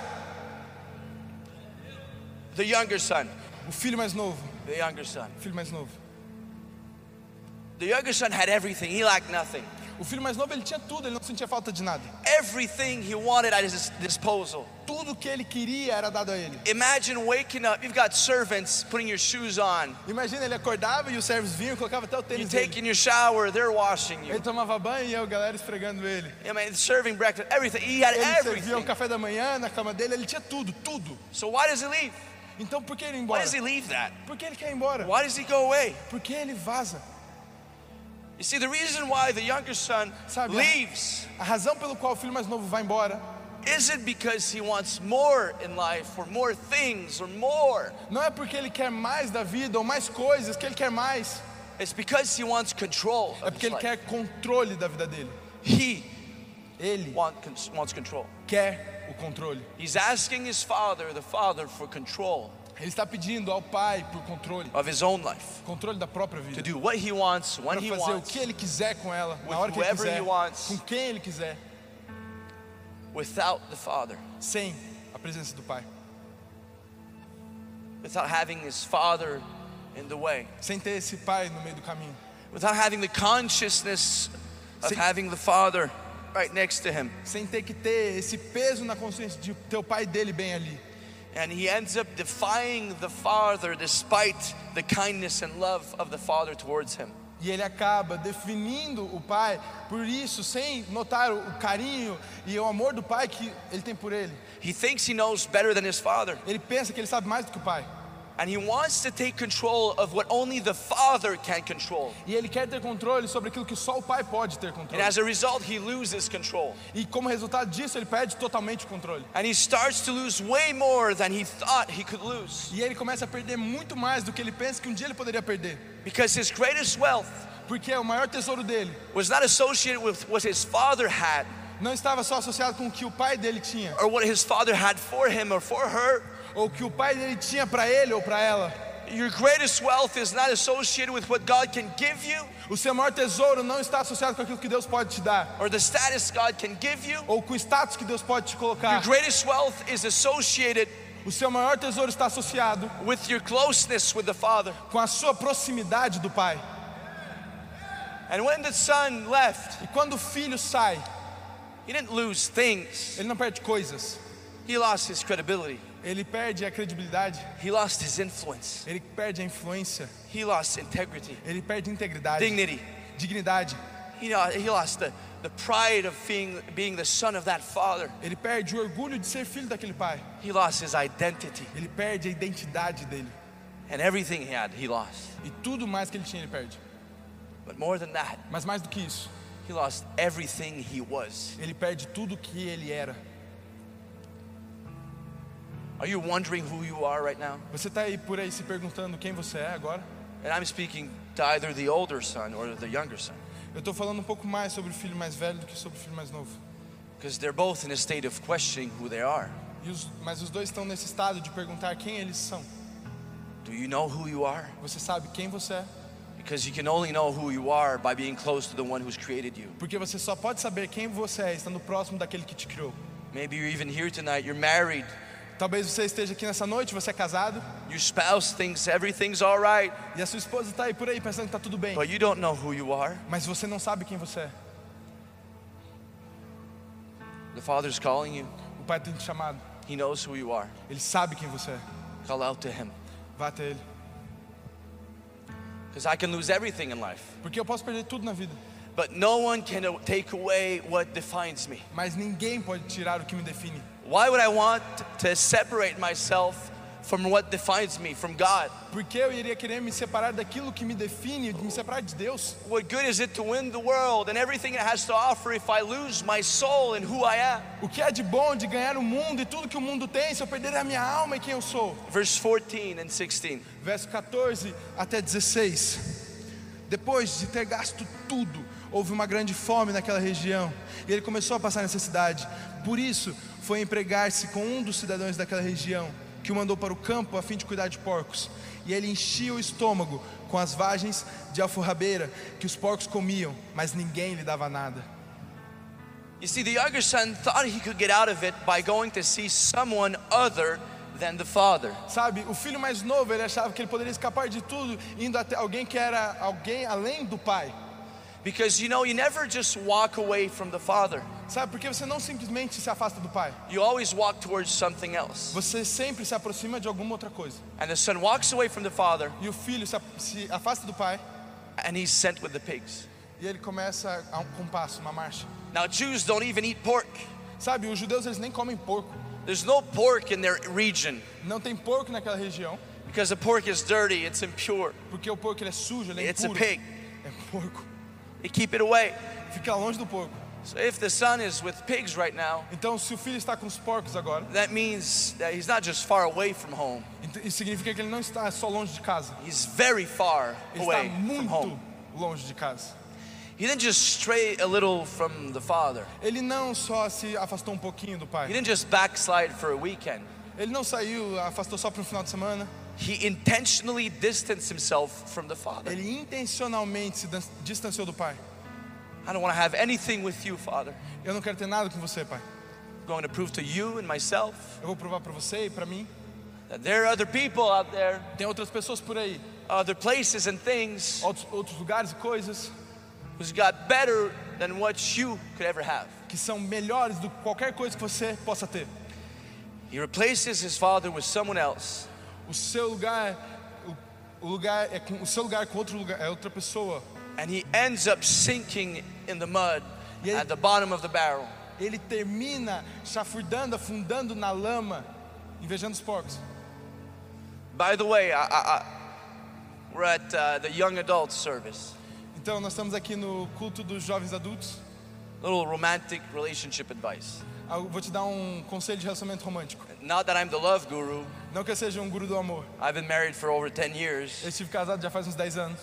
A: The younger son,
B: O filho mais novo.
A: the younger son.
B: O filho mais novo.
A: The younger son had everything. He lacked nothing.
B: O filho mais novo, ele tinha tudo, ele não sentia falta de nada.
A: Everything he wanted at his disposal.
B: Tudo que ele queria era dado a ele.
A: Imagine waking up. You've got servants putting your shoes on.
B: Imagina, ele acordava e os servos vinham e colocavam até o
A: You
B: tênis
A: take
B: dele.
A: in your shower. They're washing
B: Ele
A: you.
B: tomava banho e a galera esfregando ele.
A: I mean, serving breakfast. Everything. He had
B: Ele servia um
A: everything.
B: café da manhã na cama dele, ele tinha tudo, tudo.
A: So why does he leave?
B: Então por que ele ir
A: Why
B: embora?
A: does he leave that?
B: Por que ele quer ir embora?
A: Why does he go away?
B: Por que ele vaza?
A: You see, the reason why the younger son
B: Sabe,
A: leaves
B: A razão pelo qual o filho mais novo vai embora
A: isn't because he wants more in life or more things or more.
B: não é porque ele quer mais da vida ou mais coisas, que ele quer mais.
A: It's because he wants control
B: É
A: of
B: porque
A: his
B: ele
A: life.
B: quer controle da vida dele.
A: He
B: Ele
A: want, wants control.
B: quer o controle.
A: He's asking his father, the father, for control
B: Ele está pedindo ao pai por controle,
A: of his own life.
B: controle da própria
A: To
B: vida.
A: do what he wants, when
B: Para
A: he
B: fazer o
A: wants,
B: que ele quiser com ela,
A: with
B: na hora que ele
A: whoever
B: quiser,
A: he wants.
B: com quem ele quiser,
A: without the father.
B: sem a presença do pai.
A: without having his father in the way,
B: sem ter esse pai no meio do caminho,
A: without having the consciousness of
B: Sem-
A: having the father right next to him.
B: sem ter que ter esse peso na consciência de ter o pai dele bem ali.
A: And he ends up defying the father despite the kindness and love of the father towards him.
B: E ele acaba definindo o pai por isso, sem notar o carinho e o amor do pai que ele tem por ele.
A: He thinks he knows better than his father,
B: Ele pensa que ele sabe mais do que o pai.
A: and he wants to take control of what only the father can control.
B: E ele quer ter controle sobre aquilo que só o pai pode ter
A: And
B: controle.
A: as a result, he loses control.
B: E como resultado disso, ele perde totalmente o controle.
A: And he starts to lose way more than he thought he could lose.
B: E ele começa a perder muito mais do que ele pensa que um dia ele poderia perder.
A: Because his greatest wealth
B: Porque o maior tesouro dele
A: was not associated with what his father had,
B: não estava só associado com o que o pai dele tinha,
A: or what his father had for him or for her.
B: ou o que o pai dele tinha para ele ou para ela.
A: Your greatest wealth is not associated with what God can give you,
B: O seu maior tesouro não está associado com aquilo que Deus pode te dar,
A: or the status God can give you.
B: ou com o status que Deus pode te
A: Your
B: colocar.
A: greatest wealth is associated
B: O seu maior tesouro está associado
A: with your closeness with the Father.
B: com a sua proximidade do pai.
A: And when the son left,
B: E quando o filho sai,
A: he didn't lose things.
B: ele não perde coisas.
A: He lost his credibility.
B: Ele perde a credibilidade,
A: He lost his influence.
B: ele perde a influência,
A: He lost integrity,
B: ele perde integridade,
A: dignity.
B: dignidade.
A: He lo- he lost the, the pride of being, being the son of that father.
B: Ele perde o orgulho de ser filho daquele pai.
A: He lost his identity.
B: Ele perde a identidade dele.
A: And everything he had, he lost.
B: E tudo mais que ele tinha, ele perde.
A: But more than that,
B: Mas mais do que isso,
A: he lost everything he was.
B: ele perde tudo que ele era.
A: Are you wondering who you are right now?
B: Você está aí por aí se perguntando quem você é agora?
A: And I'm speaking to either the older son or the younger son,
B: Eu estou falando um pouco mais sobre o filho mais velho do que sobre o filho mais novo.
A: because they're both in a state of questioning who they are.
B: E os, mas os dois estão nesse estado de perguntar quem eles são.
A: Do you know who you are?
B: Você sabe quem você é?
A: Because you can only know who you are by being close to the one who's created you.
B: Porque você só pode saber quem você é estando próximo daquele que te criou.
A: Maybe you're even here tonight, you're married,
B: Talvez você esteja aqui nessa noite, você é casado,
A: your spouse thinks everything's all right,
B: e a sua esposa está aí por aí pensando que está tudo bem.
A: but you don't know who you are.
B: Mas você não sabe quem você é.
A: The Father's calling you.
B: O pai tem te chamado.
A: He knows who you are.
B: Ele sabe quem você é.
A: Call out to Him.
B: Vá até ele.
A: Because I can lose everything in life,
B: Porque eu posso perder tudo na vida,
A: but no one can take away what defines me.
B: mas ninguém pode tirar o que me define.
A: Why would I want to separate myself from what defines me, from God?
B: Porque eu iria querer me separar daquilo que me define, me separar de Deus.
A: What good is it to win the world and everything it has to offer if I lose my soul and who I am?
B: O que é de bom de ganhar o mundo e tudo que o mundo tem se eu perder a minha alma e quem eu sou?
A: Verse fourteen and sixteen.
B: Verso quatorze até dezesseis. Depois de ter gasto tudo, houve uma grande fome naquela região e ele começou a passar necessidade. Por isso, foi empregar-se com um dos cidadãos daquela região, que o mandou para o campo a fim de cuidar de porcos. E ele enchia o estômago com as vagens de alforrabeira que os porcos comiam, mas ninguém lhe dava nada.
A: You see, the younger son thought he could get out of it by going to see someone other than the father.
B: Sabe, o filho mais novo, ele achava que ele poderia escapar de tudo indo até alguém que era alguém além do pai.
A: Because you know, you never just walk away from the father.
B: Sabe, porque você não simplesmente se afasta do pai.
A: You always walk towards something else.
B: Você sempre se aproxima de alguma outra coisa.
A: And the son walks away from the father
B: E o filho se, se afasta do pai
A: and he's sent with the pigs.
B: e ele começa a um compasso, uma marcha.
A: Now Jews don't even eat pork.
B: Sabe, os judeus eles nem comem porco.
A: There's no pork in their region
B: Não tem porco naquela região,
A: because the pork is dirty, it's impure.
B: porque o porco ele é sujo, ele é
A: It's a
B: impuro.
A: pig.
B: É porco.
A: They keep it away.
B: Fica longe do porco.
A: So if the son is with pigs right now,
B: Então, se o filho está com os porcos agora,
A: that means that he's not just far away from home.
B: ent- isso significa que ele não está só longe de casa.
A: He's very far
B: Ele está
A: away from
B: muito
A: home.
B: longe de casa.
A: He didn't just stray a little from the father.
B: Ele não só se afastou um pouquinho do
A: He
B: pai.
A: didn't just backslide for a weekend.
B: Ele não saiu, afastou só para um final de semana.
A: He intentionally distanced himself from the father.
B: Ele intencionalmente se dan- distanciou do pai.
A: I don't want to have anything with you, Father.
B: Eu não quero ter nada com você, pai.
A: I'm going to prove to you and myself
B: Eu vou provar para você e para mim
A: that there are other people out there,
B: tem outras pessoas por aí,
A: other places and things
B: outros, outros lugares e coisas
A: who's got better than what you could ever have.
B: que são melhores do que qualquer coisa que você possa ter.
A: He replaces his father with someone else.
B: O seu lugar, o, o lugar é com, o seu lugar com outro lugar, é outra pessoa.
A: And he ends up sinking in the mud
B: E ele-
A: at the bottom of the barrel.
B: Ele termina chafurdando, afundando na lama, invejando os porcos.
A: By the way, I, I, I, we're at uh, the young adult service.
B: Então nós estamos aqui no culto dos jovens adultos.
A: Little romantic relationship advice.
B: Ah, eu vou te dar um conselho de relacionamento romântico.
A: Not that I'm the love guru.
B: Não que eu seja um guru do amor.
A: I've been married for over ten years.
B: Eu estive casado já faz uns dez anos.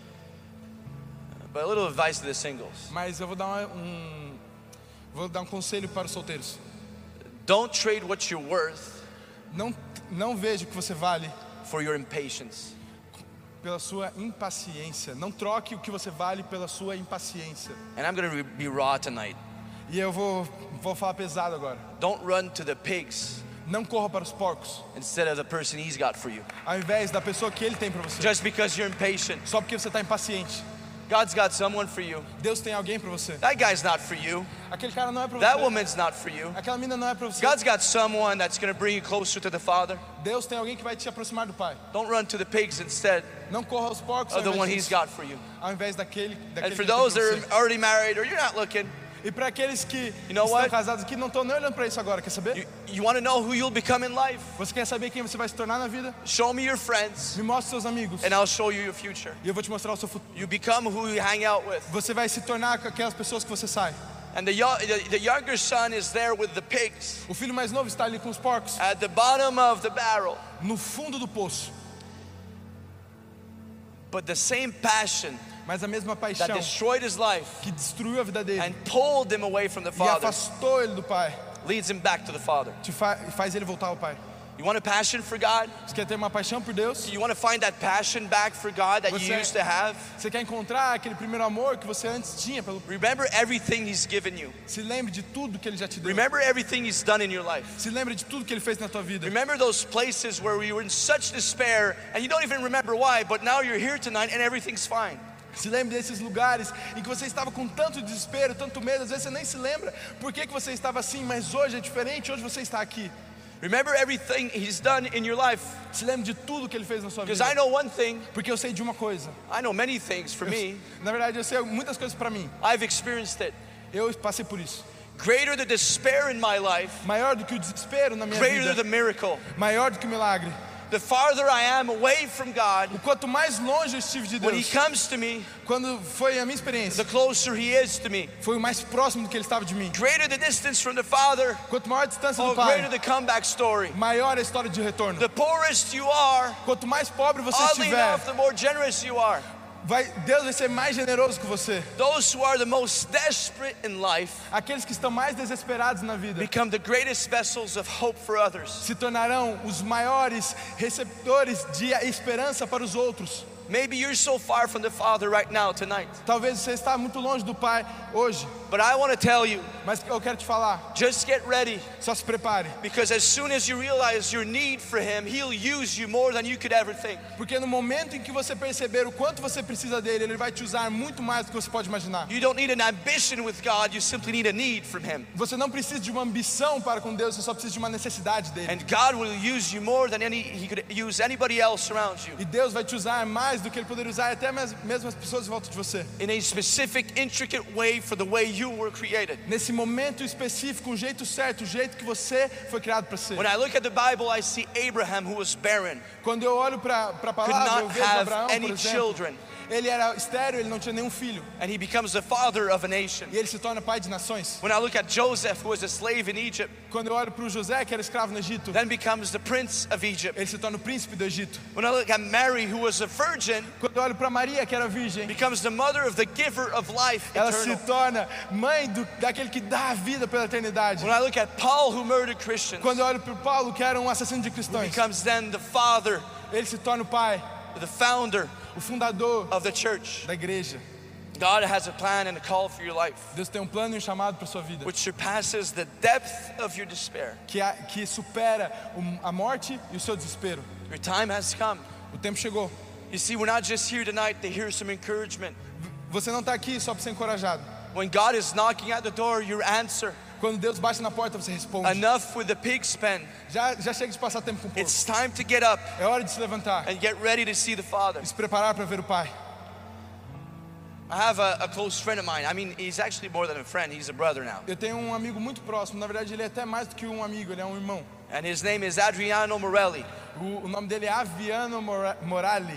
A: But a little advice to the singles.
B: Mas eu vou dar uma- um, vou dar um conselho para os solteiros.
A: Don't trade what you're worth
B: Não, não veja o que você vale
A: for your impatience.
B: pela sua impaciência. Não troque o que você vale pela sua impaciência.
A: And I'm going to be raw tonight.
B: E eu vou, vou falar pesado agora.
A: Don't run to the pigs
B: Não corra para os porcos,
A: instead of the person he's got for you.
B: ao invés da pessoa que ele tem para você.
A: Just because you're impatient.
B: Só porque você está impaciente.
A: God's got someone for you.
B: Deus tem alguém para você.
A: That guy's not for you.
B: Aquele cara não é para
A: That
B: você.
A: woman's not for you.
B: Aquela mina não é para você.
A: God's got someone that's going to bring you closer to the Father.
B: Deus tem alguém que vai te aproximar do Pai.
A: Don't run to the pigs instead
B: Não corra aos porcos ao
A: of the one
B: invés,
A: he's
B: disso,
A: got for you.
B: ao invés daquele, daquele
A: And for
B: que ele tem
A: those
B: pra
A: that
B: você.
A: are already married or you're not looking,
B: E para aqueles que
A: You know
B: estão
A: what?
B: casados aqui, não estão nem olhando para isso agora, quer saber?
A: you, you want to know who you'll become in life?
B: Você quer saber quem você vai se tornar na vida?
A: Show me your friends
B: Me mostre seus amigos
A: and I'll show you your future.
B: e eu vou te mostrar o seu futuro.
A: You become who you hang out with.
B: Você vai se tornar com aquelas pessoas que você sai.
A: And the, yo- the, the younger son is there with the pigs
B: O filho mais novo está ali com os porcos,
A: at the bottom of the barrel.
B: no fundo do poço.
A: But the same passion
B: Mas a mesma
A: that
B: paixão
A: destroyed his life
B: que destruiu a vida dele
A: and pulled him away from the
B: e
A: Father
B: afastou ele do Pai,
A: leads him back to the Father.
B: te fa faz ele voltar ao Pai.
A: You want a passion for God?
B: Você quer ter uma paixão por Deus?
A: You want to find that passion back for God that you
B: Você-
A: used to have?
B: Você quer encontrar aquele primeiro amor que você antes tinha pelo...
A: Remember everything He's given you.
B: Se lembre de tudo que ele já te deu.
A: Remember everything He's done in your life.
B: Se lembre de tudo que ele fez na tua vida.
A: Remember those places where you were in such despair and you don't even remember why, but now you're here tonight and everything's fine.
B: Se lembre desses lugares em que você estava com tanto desespero, tanto medo, às vezes você nem se lembra por que, que você estava assim, mas hoje é diferente, hoje você está aqui.
A: Remember everything He's done in your life.
B: Se lembre de tudo que ele fez na sua
A: Because I
B: vida.
A: know one thing,
B: Porque eu sei de uma coisa.
A: I know many things for me.
B: Na verdade, eu sei muitas coisas para mim.
A: I've experienced it.
B: Eu passei por isso.
A: Greater the despair in my life,
B: Maior do que o desespero na minha
A: greater
B: vida.
A: the miracle.
B: Maior do que o milagre.
A: The farther I am away from God,
B: O quanto mais longe eu estive de
A: when He
B: Deus,
A: comes to me,
B: quando foi a minha experiência,
A: the closer He is to me.
B: foi o mais próximo do que ele estava de mim.
A: Greater the distance from the Father,
B: Quanto maior a distância
A: oh,
B: do
A: greater
B: Pai,
A: the comeback story.
B: maior a história de retorno.
A: The poorest you are,
B: Quanto mais pobre você
A: oddly
B: estiver,
A: enough, the more generous you are.
B: vai, Deus vai ser mais generoso que você.
A: Those who are the most desperate in life
B: Aqueles que estão mais desesperados na vida
A: become the greatest vessels of hope for others.
B: se tornarão os maiores receptores de esperança para os outros.
A: Maybe you're so far from the Father right now, tonight.
B: Talvez você está muito longe do Pai hoje,
A: But I want to tell you,
B: mas eu quero te falar,
A: just get ready.
B: só se prepare,
A: Because as soon as you realize your need for Him, He'll use you more than you could ever think.
B: porque no momento em que você perceber o quanto você precisa dele, ele vai te usar muito mais do que você pode imaginar.
A: You don't need an ambition with God, you simply need a need from Him.
B: Você não precisa de uma ambição para com Deus, você só precisa de uma necessidade dele.
A: And God will use you more than any He could use anybody else around you.
B: E Deus vai te usar mais do que ele poderia usar até mes- mesmo as pessoas em volta de você.
A: In a specific, intricate way for the way you were created.
B: Nesse momento específico, um jeito certo, o jeito que você foi criado para ser.
A: When I look at the Bible, I see Abraham who was barren,
B: Quando eu olho para a
A: could
B: palavra, eu
A: not
B: vejo
A: have
B: Abraão, por
A: any
B: exemplo.
A: children,
B: Ele era estéril, ele não tinha nenhum filho.
A: and he becomes the father of a nation.
B: E ele se torna pai de nações.
A: When I look at Joseph, who was a slave in Egypt,
B: Quando eu olho para o José, que era escravo no Egito,
A: then becomes the prince of Egypt.
B: ele se torna o príncipe do Egito.
A: When I look at Mary, who was a virgin,
B: Quando eu olho para Maria, que era virgem,
A: becomes the mother of the giver of life
B: ela se
A: eternal.
B: torna mãe do, daquele que dá a vida pela eternidade.
A: When I look at Paul, who murdered Christians,
B: Quando eu olho para Paulo, que era um assassino de cristãos,
A: becomes then the father,
B: ele se torna o pai,
A: the founder
B: o fundador
A: of the church.
B: da igreja.
A: God has a plan and a call for your life,
B: Deus tem um plano e um chamado para sua vida,
A: which surpasses the depth of your despair.
B: que, a, que supera o- a morte e o seu desespero.
A: Your time has come.
B: O tempo chegou.
A: You see, we're not just here tonight to hear some encouragement.
B: Você não está aqui só para ser encorajado.
A: When God is knocking at the door, you answer.
B: Quando Deus bate na porta, você responde.
A: Enough with the pig's pen.
B: Já, já chega de passar tempo com o povo.
A: It's time to get up
B: É hora de se levantar
A: and get ready to see the Father.
B: e se preparar para ver o Pai.
A: I have a, a close friend of mine. I mean, he's actually more than a friend. He's a brother now.
B: Eu tenho um amigo muito próximo. Na verdade, ele é até mais do que um amigo. Ele é um irmão.
A: And his name is Adriano Morelli.
B: O, o nome dele é Aviano Mora- Morali.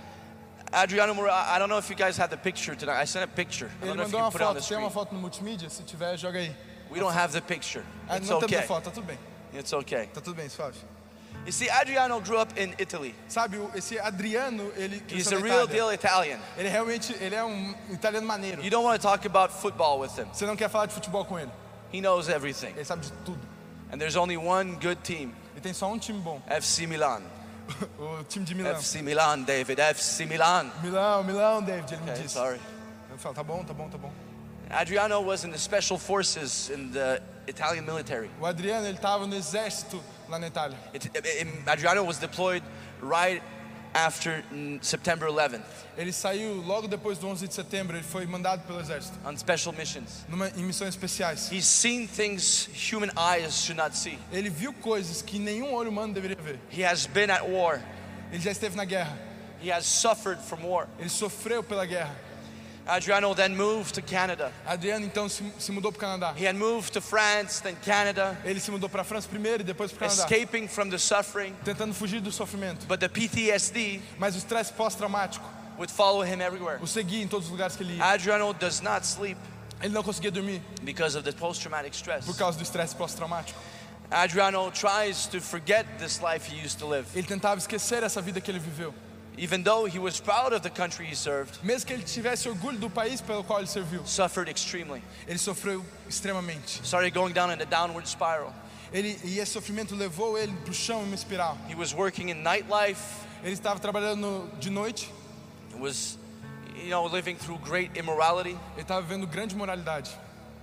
A: Adriano Morelli, I don't know if you guys have the picture tonight. I sent a picture. I
B: Ele
A: don't know if you
B: mandou uma
A: can put it on the
B: foto. Tem uma
A: screen.
B: foto no multimídia? Se tiver, joga aí.
A: We don't have the picture.
B: Ah,
A: It's
B: não temos a
A: okay.
B: foto. Tá tudo bem.
A: It's okay.
B: Tá tudo bem, suave.
A: You see, Adriano grew up in Italy.
B: Sabe, o- esse Adriano, ele
A: He's
B: cresceu
A: a
B: na
A: real
B: Itália.
A: deal Italian.
B: Ele realmente, ele é um italiano maneiro.
A: You don't want to talk about football with him.
B: Você não quer falar de futebol com ele.
A: He knows everything.
B: Ele sabe de tudo.
A: And there's only one good team,
B: Ele tem só um time bom.
A: F C Milan.
B: O time de Milão.
A: F C Milan, David, F C Milan.
B: Milão, Milão, David, ele me
A: Okay,
B: disse.
A: sorry.
B: Eu falo, tá bom, tá bom, tá bom.
A: Adriano was in the special forces in the Italian military.
B: O Adriano, ele tava no exército lá na Itália.
A: It, it- Adriano was deployed right after mm, September eleventh
B: Ele saiu logo depois do onze de setembro, ele foi mandado pelo exército,
A: on special missions.
B: numa, em missões especiais.
A: He's seen things human eyes should not see.
B: Ele viu coisas que nenhum olho humano deveria ver.
A: He has been at war.
B: Ele já esteve na guerra.
A: He has suffered from war.
B: Ele sofreu pela guerra.
A: Adriano then moved to Canada.
B: Adriano então se, se mudou para o Canadá.
A: He had moved to France, then Canada,
B: Ele se mudou para a França primeiro e depois para o Canadá,
A: escaping from the suffering.
B: tentando fugir do sofrimento.
A: But the P T S D
B: Mas o estresse pós-traumático
A: would follow him everywhere.
B: o seguia em todos os lugares que ele ia.
A: Adriano does not sleep
B: Ele não conseguia dormir
A: because of the post-traumatic stress.
B: por causa do estresse pós-traumático.
A: Adriano tries to forget this life he used to live.
B: Ele tentava esquecer essa vida que ele viveu.
A: Even though he was proud of the country he served,
B: Mesmo que ele tivesse orgulho do país pelo qual ele serviu,
A: suffered extremely.
B: ele sofreu extremamente.
A: Started going down in a downward spiral.
B: Ele, e esse sofrimento levou ele para o chão em uma espiral.
A: He was working in nightlife.
B: Ele estava trabalhando de noite,
A: Was, you know, living through great immorality.
B: ele estava vivendo grande moralidade.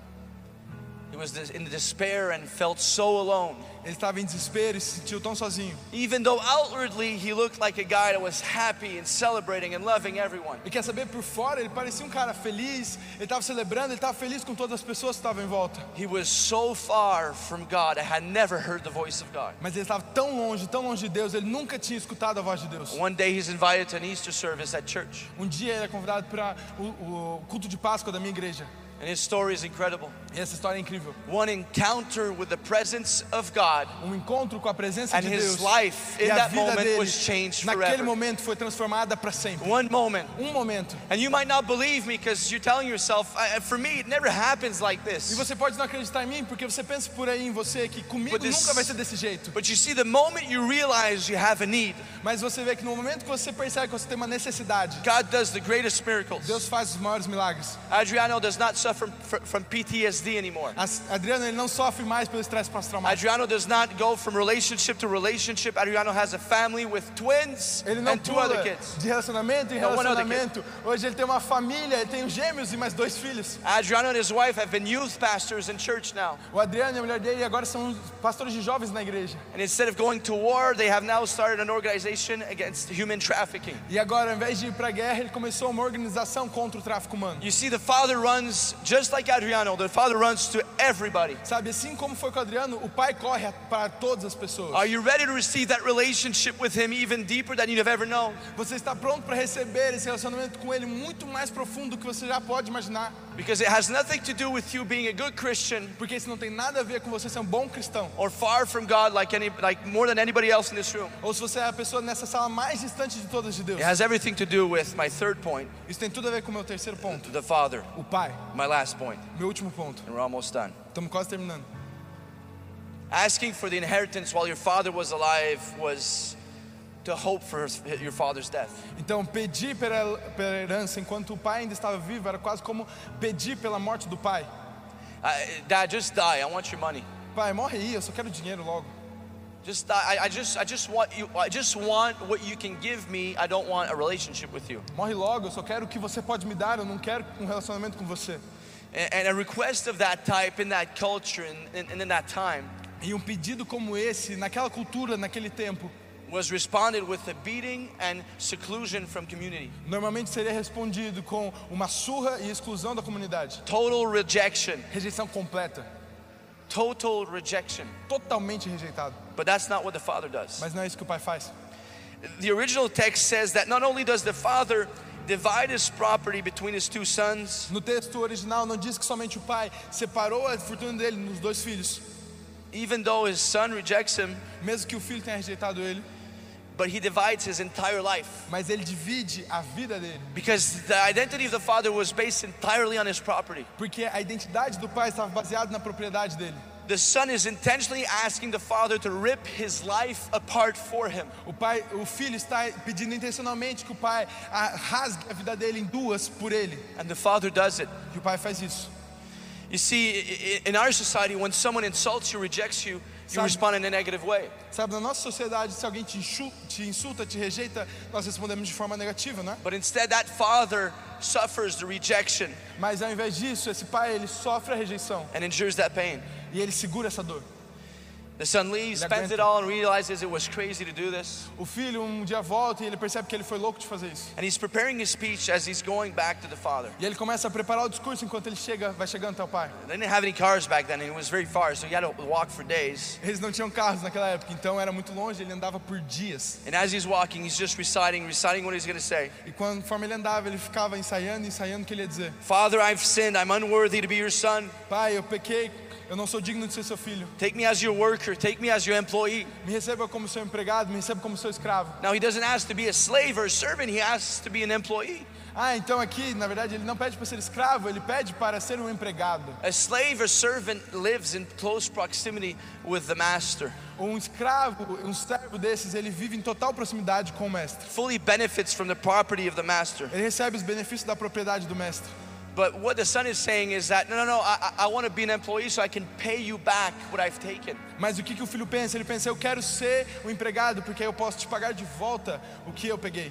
A: He was in despair and felt so alone.
B: Ele estava em desespero e se sentiu tão sozinho.
A: Even though outwardly he looked like a guy that was happy and celebrating and loving everyone.
B: E quer saber, por fora ele parecia um cara feliz, ele estava celebrando, ele estava feliz com todas as pessoas que estavam em volta.
A: He was so far from God, I had never heard the voice of God.
B: Mas ele estava tão longe, tão longe de Deus, ele nunca tinha escutado a voz de Deus.
A: One day he's invited to an Easter service at church.
B: Um dia ele é convidado para o, o culto de Páscoa da minha igreja.
A: And his story is incredible.
B: E essa história é incrível.
A: One encounter with the presence of God,
B: Um encontro com a presença
A: and
B: de
A: his
B: Deus.
A: life
B: E
A: in
B: a
A: that
B: vida
A: moment
B: dele,
A: was changed
B: naquele
A: forever.
B: momento, foi transformada para sempre.
A: One moment.
B: Um momento.
A: And you might not believe me because you're telling yourself, I, for me, it never happens like
B: E
A: this.
B: você pode não acreditar em mim, porque você pensa por aí em você que comigo
A: But this-
B: nunca vai ser desse jeito.
A: But you see, the moment you realize you have a need,
B: Mas você vê que no momento que você percebe que você tem uma necessidade,
A: God does the greatest miracles.
B: Deus faz os maiores milagres.
A: Adriano does not suffer fr- from P T S D anymore.
B: As- Adriano, ele não sofre mais pelo estresse pós-traumático.
A: Adriano does not go from relationship to relationship. Adriano has a family with twins
B: Ele não
A: and two other
B: pula
A: kids.
B: de relacionamento em
A: And one other
B: relacionamento. Hoje ele tem uma família, ele tem gêmeos e mais dois filhos.
A: Adriano and his wife have been youth pastors in church now.
B: O Adriano e a mulher dele agora são pastores de jovens na igreja.
A: And instead of going to war, they have now started an organization against human trafficking.
B: E agora, ao invés de ir para a guerra, ele começou uma organização contra o tráfico humano.
A: You see, the father runs just like Adriano. The father runs to everybody.
B: Sabe, assim como foi com o Adriano, o pai corre para todas as pessoas.
A: Are you ready to receive that relationship with him even deeper than you've ever known?
B: Você está pronto para receber esse relacionamento com ele muito mais profundo do que você já pode imaginar.
A: Because it has nothing to do with you being a good Christian
B: Porque isso não tem nada a ver com você ser um bom cristão.
A: or far from God like any like more than anybody else in this room.
B: Ou se você é a pessoa nessa sala mais distante de todas de Deus.
A: It has everything to do with my third point,
B: Isso tem tudo a ver com o meu terceiro ponto.
A: the Father.
B: O pai.
A: My last point,
B: Meu último ponto.
A: and we're almost done.
B: Estamos quase terminando.
A: Asking for the inheritance while your father was alive was to hope for his- your father's death.
B: Então, pedir pela, pela herança enquanto o pai ainda estava vivo era quase como pedir pela morte do pai.
A: Uh, Dad, just die. I want your money.
B: Pai, morre aí, eu só quero dinheiro logo.
A: Just I, I just I just want you I just want what you can give me. I don't want a relationship with you.
B: Morre logo, eu só quero o que você pode me dar, eu não quero um relacionamento com você.
A: And, and a request of that type in that culture and, and in that time
B: E um pedido como esse, naquela cultura, naquele tempo,
A: was responded with a beating and seclusion from community.
B: normalmente seria respondido com uma surra e exclusão da comunidade.
A: Total rejection.
B: Rejeição completa,
A: Total rejection.
B: totalmente rejeitado.
A: But that's not what the Father does.
B: Mas não é isso que o pai faz.
A: The original text says that not only does the Father divide his property between his two sons,
B: No texto original não diz que somente o pai separou a fortuna dele nos dois filhos,
A: even though his son rejects him,
B: mesmo que o filho tenha rejeitado ele,
A: but he divides his entire life.
B: mas ele divide a vida dele,
A: Because the identity of the Father was based entirely on his property.
B: porque a identidade do pai estava baseada na propriedade dele.
A: The Son is intentionally asking the Father to rip his life apart for him.
B: O pai, o filho está pedindo intencionalmente que o pai a- rasgue a vida dele em duas por ele,
A: And the Father does it.
B: e o pai faz isso.
A: You see, i- i- in our society, when someone insults you, rejects you, you
B: Sabe-
A: respond in a negative way.
B: Sabe, na nossa sociedade, se alguém te, enxu- te insulta, te rejeita, nós respondemos de forma negativa, né?
A: But instead, that Father suffers the rejection
B: Mas ao invés disso, esse pai, ele sofre a rejeição
A: and endures that pain.
B: e ele segura essa dor.
A: The son leaves,
B: Ele
A: spends
B: aguenta.
A: it all, and realizes it was crazy to do this.
B: O filho um dia volta e ele percebe que ele foi louco de fazer isso.
A: And he's preparing his speech as he's going back to the Father.
B: E ele começa a preparar o discurso enquanto ele chega, vai chegando até o pai.
A: They didn't have any cars back then, and it was very far, so he had to walk for days.
B: Eles não tinham carros naquela época, então era muito longe, ele andava por dias.
A: And as he's walking, he's just reciting, reciting what he's going to say.
B: E conforme ele andava, ele ficava ensaiando, ensaiando o que ele ia dizer.
A: Father, I've sinned. I'm unworthy to be your son.
B: Pai, eu pequei, eu não sou digno de ser seu filho.
A: Take me as your worker. Take me as your employee.
B: Me receba como seu empregado, me receba como seu escravo.
A: Now, he doesn't ask to be a slave or a servant. He asks to be an employee.
B: Ah, então aqui, na verdade, ele não pede para ser escravo, ele pede para ser um empregado.
A: A slave or servant lives in close proximity with the master,
B: Um escravo, um servo desses, ele vive em total proximidade com o mestre.
A: fully benefits from the property of the master.
B: Ele recebe os benefícios da propriedade do mestre.
A: But what the son is saying is that, no, no, no, I, I want to be an employee so I can pay you back what I've taken.
B: Mas o que, que o filho pensa? Ele pensa, eu quero ser um empregado porque eu posso te pagar de volta o que eu peguei.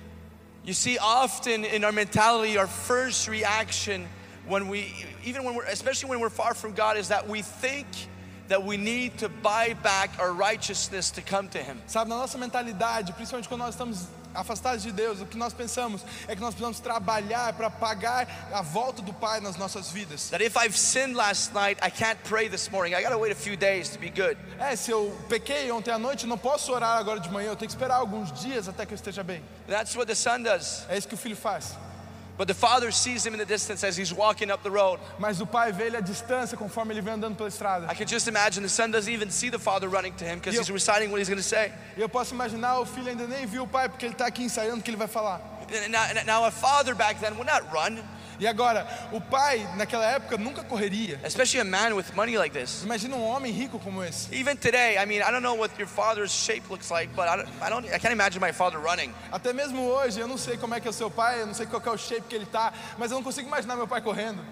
A: You see, often in our mentality, our first reaction when we, even when we're, especially when we're far from God, is that we think that we need to buy back our righteousness to come to Him.
B: Sabe, na nossa mentalidade, principalmente quando nós estamos afastados de Deus, o que nós pensamos é que nós precisamos trabalhar para pagar a volta do Pai nas nossas vidas.
A: That if I've sinned last night, I can't pray this morning. I gotta wait a few days to be good.
B: É, se eu pequei ontem à noite, eu não posso orar agora de manhã, eu tenho que esperar alguns dias até que eu esteja bem.
A: That's what the son does.
B: É isso que o filho faz.
A: But the father sees him in the distance as he's walking up the road.
B: Mas o pai vê ele à distância conforme ele vem andando pela estrada.
A: I can just imagine the son doesn't even see the father running to him because
B: Yo-
A: he's reciting what he's gonna say.
B: E eu posso imaginar, o filho ainda nem viu o pai porque ele está aqui ensaiando o que ele vai falar.
A: Now, now a father back then would not run,
B: E agora, o pai naquela época nunca correria.
A: especially a man with money like this.
B: Imagina um homem rico como esse.
A: Even today, I mean, I don't know what your father's shape looks like, but I don't, I don't, I can't imagine my father running.
B: Até mesmo hoje, eu não sei como é que é o seu pai, eu não sei qual que é o shape que ele tá, mas eu não consigo imaginar meu pai correndo.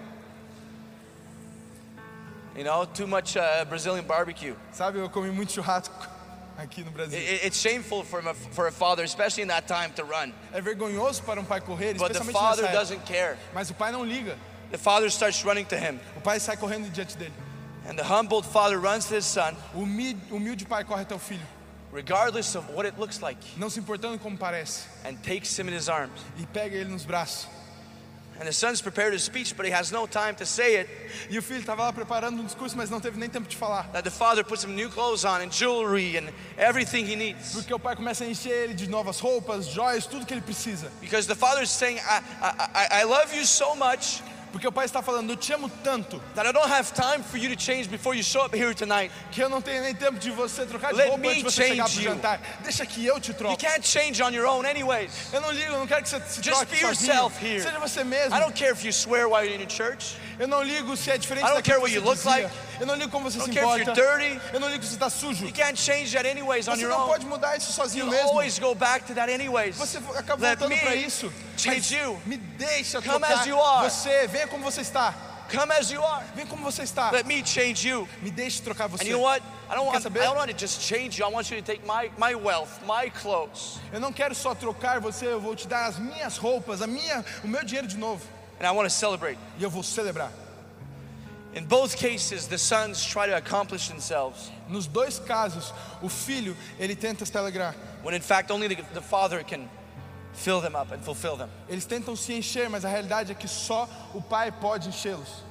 A: You know, too much uh, Brazilian barbecue.
B: Sabe, eu comi muito churrasco aqui no Brasil.
A: It, it's shameful for a, for a father, especially in that time, to run.
B: É vergonhoso para um pai correr,
A: But the
B: especialmente
A: father
B: nessa época.
A: doesn't care.
B: Mas o pai não liga.
A: The father starts running to him,
B: O pai sai correndo diante dele.
A: and the humbled father runs to his son,
B: O humilde, humilde pai corre até o filho,
A: regardless of what it looks like,
B: não se importando como parece,
A: and takes him in his arms.
B: e pega ele nos braços.
A: And the son's prepared his speech, but he has no time to say it.
B: E o filho estava lá preparando um discurso, mas não teve nem tempo de falar.
A: That the father puts him new clothes on and jewelry and everything he needs.
B: Porque o pai começa a encher ele de novas roupas, joias, tudo que ele precisa.
A: Because the father's saying, I, I, I, I love you so much
B: Porque o pai está falando, eu te amo tanto,
A: that I don't have time for you to change before you show up here tonight.
B: que eu não tenho nem tempo de você trocar de
A: Let
B: roupa
A: me
B: antes de você chegar pro
A: change you.
B: jantar. Deixa que eu te
A: You
B: troco.
A: can't change on your own anyways.
B: Eu não ligo, eu não quero que você se
A: Just
B: troque
A: be
B: sozinho.
A: yourself here.
B: Seja você mesmo.
A: I don't care if you swear while you're in your church.
B: Eu não ligo se é diferente
A: I don't
B: daquilo
A: care
B: que
A: what
B: você
A: you look
B: dizia.
A: like.
B: Eu não ligo como você
A: I
B: se
A: don't care if
B: importa.
A: you're dirty.
B: Eu não ligo se você está sujo.
A: You can't change that anyways on
B: Você
A: your
B: não
A: own.
B: pode mudar isso sozinho
A: You
B: mesmo.
A: always go back to that anyways.
B: Você acaba
A: Let
B: voltando
A: me
B: para isso.
A: change
B: Mas
A: you.
B: me deixa
A: Come
B: tocar
A: as you are.
B: você. Venha como você está.
A: Come as you are.
B: Vem como você está.
A: Let me change you.
B: Me deixe trocar você.
A: And you know what? I don't
B: Quer
A: want,
B: saber?
A: I don't want to just change you. I want you to take my, my wealth, my clothes.
B: Eu não quero só trocar você, eu vou te dar as minhas roupas, a minha, o meu dinheiro de novo.
A: And I want to celebrate.
B: E eu vou celebrar.
A: In both cases, the sons try to accomplish themselves,
B: Nos dois casos, o filho, ele tenta se alegrar.
A: when in fact only the, the father can fill them up and fulfill them.
B: Eles tentam se encher, mas a realidade é que só o pai pode enchê-los.